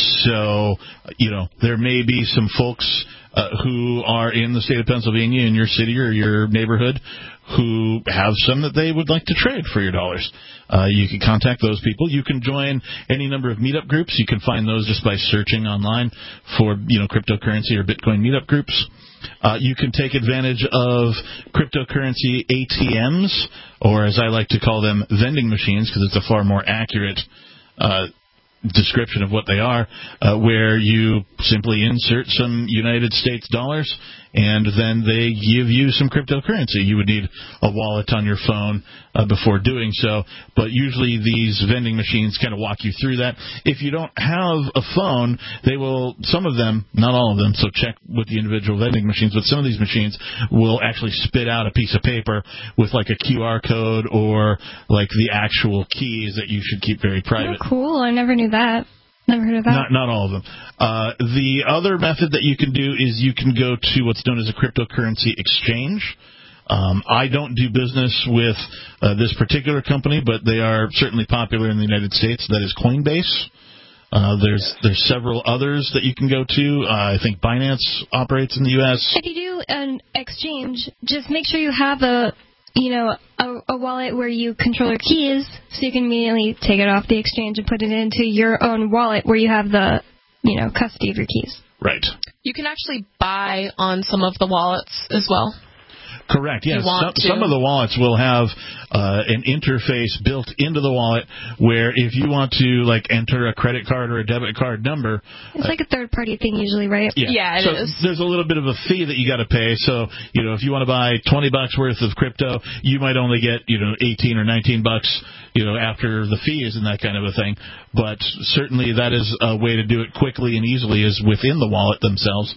so, you know, there may be some folks uh, who are in the state of Pennsylvania in your city or your neighborhood who have some that they would like to trade for your dollars. Uh, you can contact those people. You can join any number of meetup groups. You can find those just by searching online for, you know, cryptocurrency or Bitcoin meetup groups. Uh, you can take advantage of cryptocurrency A T Ms, or as I like to call them, vending machines, because it's a far more accurate uh, description of what they are, uh, where you simply insert some United States dollars and then they give you some cryptocurrency. You would need a wallet on your phone uh, before doing so, but usually these vending machines kind of walk you through that. If you don't have a phone, they will, some of them, not all of them, so check with the individual vending machines, but some of these machines will actually spit out a piece of paper with like a Q R code or like the actual keys that you should keep very private. Oh, cool. I never knew that. Never heard of that. Not, not all of them. Uh, the other method that you can do is you can go to what's known as a cryptocurrency exchange. Um, I don't do business with uh, this particular company, but they are certainly popular in the United States. That is Coinbase. Uh, there's there's several others that you can go to. Uh, I think Binance operates in the U S. If you do an exchange, just make sure you have a you know, a, a wallet where you control your keys, so you can immediately take it off the exchange and put it into your own wallet where you have the, you know, custody of your keys. Right. You can actually buy on some of the wallets as well. Correct, yes. Some, some of the wallets will have uh, an interface built into the wallet where if you want to, like, enter a credit card or a debit card number... It's uh, like a third-party thing usually, right? Yeah, yeah it so is. There's a little bit of a fee that you got to pay. So, you know, if you want to buy twenty bucks worth of crypto, you might only get, you know, eighteen or nineteen bucks, you know, after the fees and that kind of a thing. But certainly that is a way to do it quickly and easily is within the wallet themselves.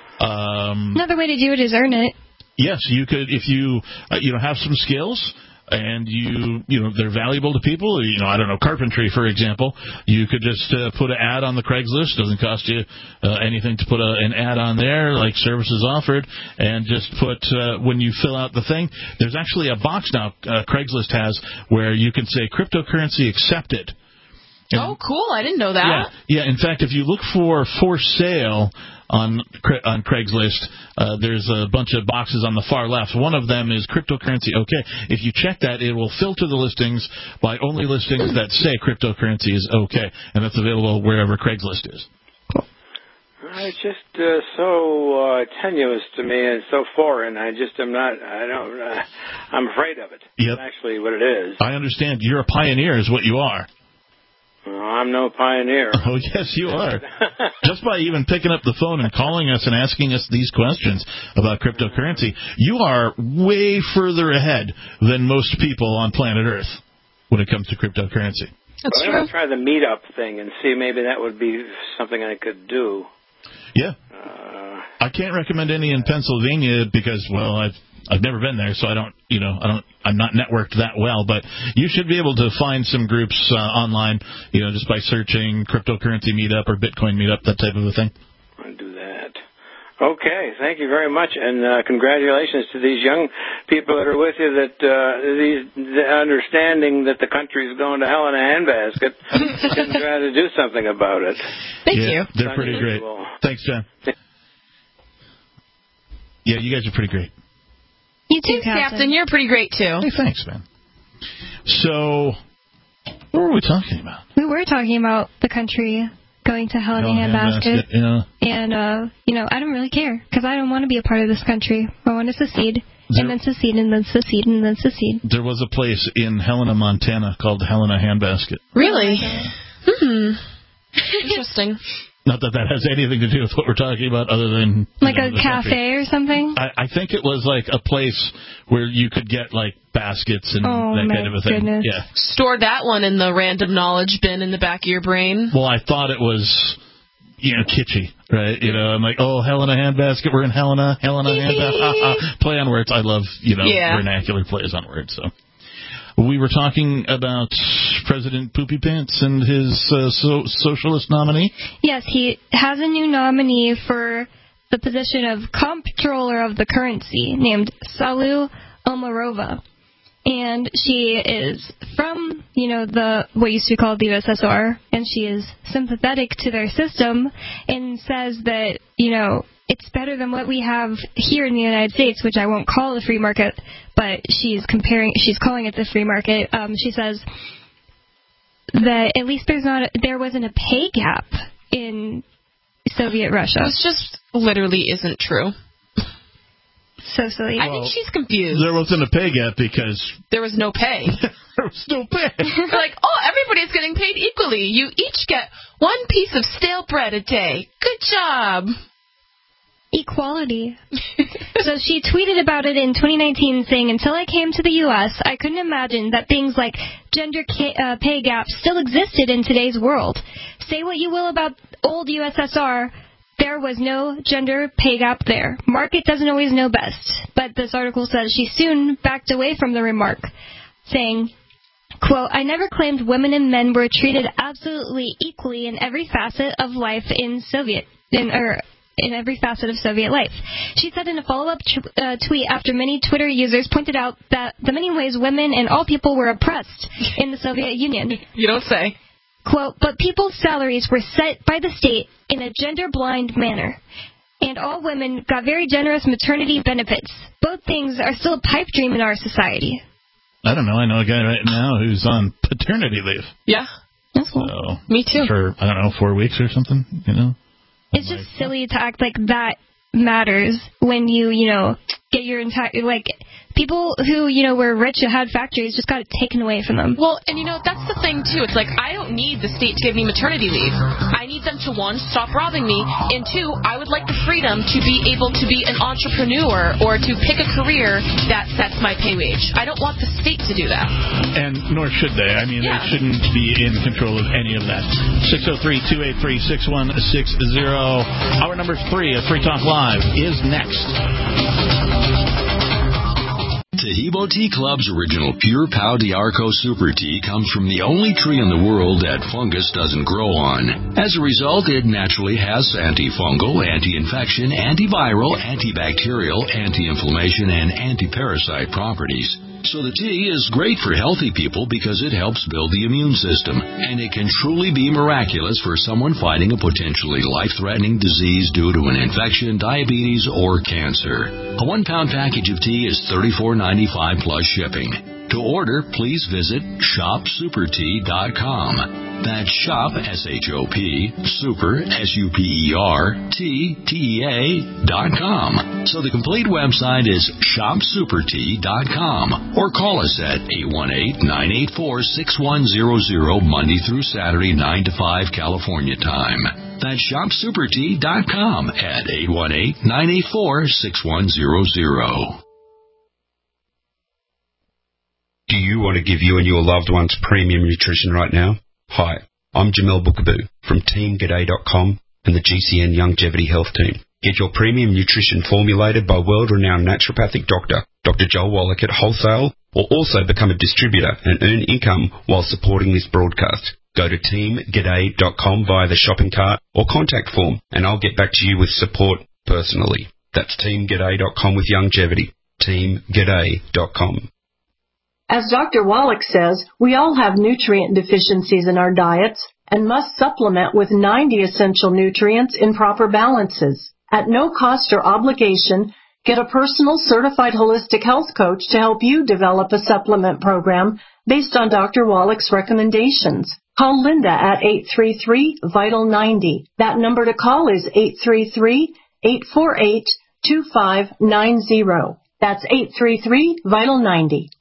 Um, Another way to do it is earn it. Yes, you could if you uh, you know have some skills and you you know they're valuable to people. You know, I don't know, carpentry for example. You could just uh, put an ad on the Craigslist. Doesn't cost you uh, anything to put a, an ad on there, like services offered, and just put uh, when you fill out the thing. There's actually a box now uh, Craigslist has where you can say cryptocurrency accepted. And, oh, cool! I didn't know that. Yeah, yeah. In fact, if you look for for sale on on Craigslist, uh, there's a bunch of boxes on the far left. One of them is cryptocurrency. Okay, if you check that, it will filter the listings by only listings that say cryptocurrency is okay, and that's available wherever Craigslist is. It's just uh, so uh, tenuous to me and so foreign. I just am not. I don't. Uh, I'm afraid of it. Yep. That's actually what it is. I understand. You're a pioneer, is what you are. Well, I'm no pioneer. Oh, yes, you are. Just by even picking up the phone and calling us and asking us these questions about cryptocurrency, you are way further ahead than most people on planet Earth when it comes to cryptocurrency. That's well, true. I'm going to try the meetup thing and see maybe that would be something I could do. Yeah. Uh, I can't recommend any in Pennsylvania because, well, I've I've never been there, so I don't, you know, I don't, I'm not networked that well. But you should be able to find some groups uh, online, you know, just by searching cryptocurrency meetup or Bitcoin meetup, that type of a thing. I'll do that. Okay, thank you very much, and uh, congratulations to these young people that are with you. That uh, these the understanding that the country is going to hell in a handbasket, and try to do something about it. Thank yeah, you. They're pretty great. Thanks, John. Yeah, you guys are pretty great. You too, Captain. Captain. You're pretty great, too. Hey, thanks, man. So, what were we talking about? We were talking about the country going to hell in a handbasket. Yeah. And, uh, you know, I don't really care, because I don't want to be a part of this country. I want to secede, there, and then secede, and then secede, and then secede. There was a place in Helena, Montana called Helena Handbasket. Really? Hmm. Interesting. Not that that has anything to do with what we're talking about, other than... Like know, a cafe country. Or something? I, I think it was like a place where you could get, like, baskets and oh, that kind of a thing. Goodness. Yeah. Store that one in the random knowledge bin in the back of your brain. Well, I thought it was... You know, kitschy, right? You know, I'm like, oh, Helena Handbasket, we're in Helena, Helena Handbasket, play on words. I love, you know, yeah. vernacular plays on words. So, we were talking about President Poopy Pants and his uh, so- socialist nominee. Yes, he has a new nominee for the position of comptroller of the currency, named Salu Omarova. And she is from, you know, the what used to be called the U S S R, and she is sympathetic to their system and says that, you know, it's better than what we have here in the United States, which I won't call the free market, but she's comparing, she's calling it the free market. Um, she says that at least there's not, a, there wasn't a pay gap in Soviet Russia. This just literally isn't true. So silly. I think she's confused. There wasn't a pay gap because... There was no pay. There was no pay. They're like, oh, everybody's getting paid equally. You each get one piece of stale bread a day. Good job. Equality. So she tweeted about it in twenty nineteen, saying, until I came to the U S, I couldn't imagine that things like gender ca- uh, pay gaps still existed in today's world. Say what you will about old U S S R, there was no gender pay gap there. Market doesn't always know best. But this article says she soon backed away from the remark, saying, quote, I never claimed women and men were treated absolutely equally in every facet of life in Soviet, in, or in every facet of Soviet life. She said in a follow-up t- uh, tweet after many Twitter users pointed out that the many ways women and all people were oppressed in the Soviet Union. You don't say. Quote, but people's salaries were set by the state in a gender-blind manner, and all women got very generous maternity benefits. Both things are still a pipe dream in our society. I don't know. I know a guy right now who's on paternity leave. Yeah. That's cool. So, me too. For, I don't know, four weeks or something, you know? It's just silly to act like that matters when you, you know, get your entire, like, people who, you know, were rich and had factories just got it taken away from them. Well, and, you know, that's the thing, too. It's like, I don't need the state to give me maternity leave. I need them to, one, stop robbing me, and two, I would like the freedom to be able to be an entrepreneur or to pick a career that sets my pay wage. I don't want the state to do that. And nor should they. I mean, yeah. They shouldn't be in control of any of that. six oh three, two eight three, six one six zero. Hour number three of Free Talk Live is next. Taheebo Tea Club's original Pure Pau D'Arco Super Tea comes from the only tree in the world that fungus doesn't grow on. As a result, it naturally has antifungal, anti-infection, antiviral, antibacterial, anti-inflammation, and anti-parasite properties. So the tea is great for healthy people because it helps build the immune system, and it can truly be miraculous for someone fighting a potentially life-threatening disease due to an infection, diabetes, or cancer. A one-pound package of tea is thirty-four ninety-five plus shipping. To order, please visit shop super tea dot com. That's shop, S H O P, super, S U P E R, T, T E A, dot com. So the complete website is shop super tea dot com. Or call us at eight one eight, nine eight four, six one zero zero, Monday through Saturday, nine to five, California time. That's shop super tea dot com at eight one eight, nine eight four, six one zero zero. Do you want to give you and your loved ones premium nutrition right now? Hi, I'm Jamel Bookaboo from team g'day dot com and the G C N Longevity Health Team. Get your premium nutrition formulated by world-renowned naturopathic doctor, Doctor Joel Wallach at wholesale, or also become a distributor and earn income while supporting this broadcast. Go to team g'day dot com via the shopping cart or contact form, and I'll get back to you with support personally. That's team g'day dot com with longevity. team g'day dot com. As Doctor Wallach says, we all have nutrient deficiencies in our diets and must supplement with ninety essential nutrients in proper balances. At no cost or obligation, get a personal certified holistic health coach to help you develop a supplement program based on Doctor Wallach's recommendations. Call Linda at eight three three, VITAL ninety. That number to call is eight three three, eight four eight, two five nine zero. That's eight three three, VITAL ninety.